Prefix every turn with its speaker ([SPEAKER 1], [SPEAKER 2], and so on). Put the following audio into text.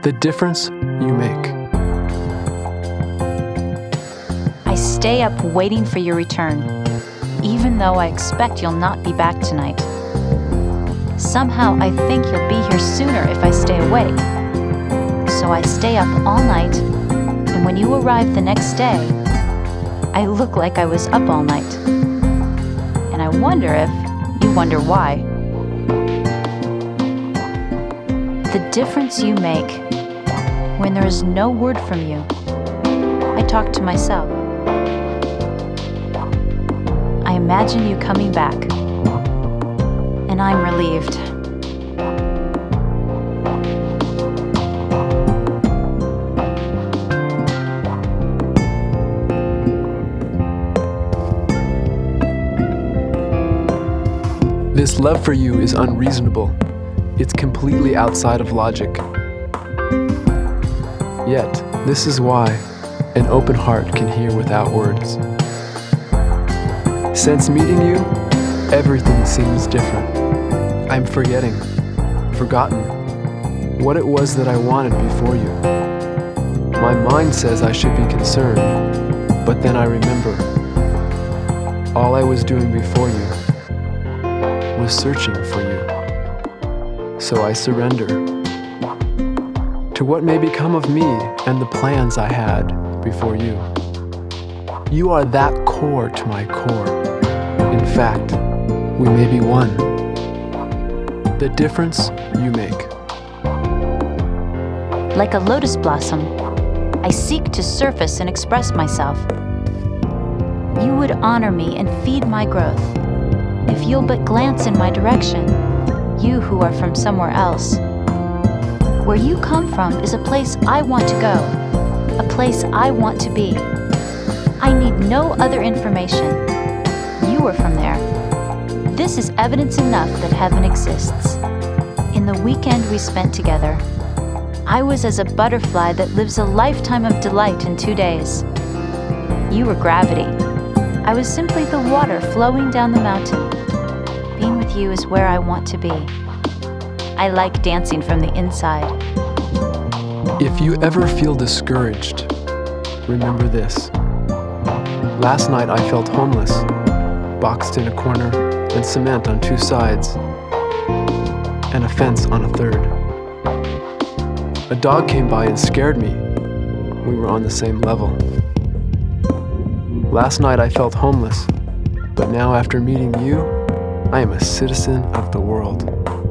[SPEAKER 1] The difference you make.
[SPEAKER 2] I stay up waiting for your return, even though I expect you'll not be back tonight. Somehow I think you'll be here sooner if I stay awake. So I stay up all night, and when you arrive the next day, I look like I was up all night. And I wonder if you wonder why. The difference you make. When there is no word from you, I talk to myself. I imagine you coming back, and I'm relieved.
[SPEAKER 1] This love for you is unreasonable. It's completely outside of logic. Yet, this is why an open heart can hear without words. Since meeting you, everything seems different. I'm forgotten, what it was that I wanted before you. My mind says I should be concerned, but then I remember. All I was doing before you was searching for you. So I surrender to what may become of me and the plans I had before you. You are that core to my core. In fact, we may be one. The difference you make.
[SPEAKER 2] Like a lotus blossom, I seek to surface and express myself. You would honor me and feed my growth if you'll but glance in my direction, you who are from somewhere else. Where you come from is a place I want to go, a place I want to be. I need no other information. You are from there. This is evidence enough that heaven exists. In the weekend we spent together, I was as a butterfly that lives a lifetime of delight in 2 days. You were gravity. I was simply the water flowing down the mountain. Being with you is where I want to be. I like dancing from the inside.
[SPEAKER 1] If you ever feel discouraged, remember this. Last night I felt homeless, boxed in a corner and cement on 2 sides, and a fence on a third. A dog came by and scared me. We were on the same level. Last night I felt homeless, but now after meeting you, I am a citizen of the world.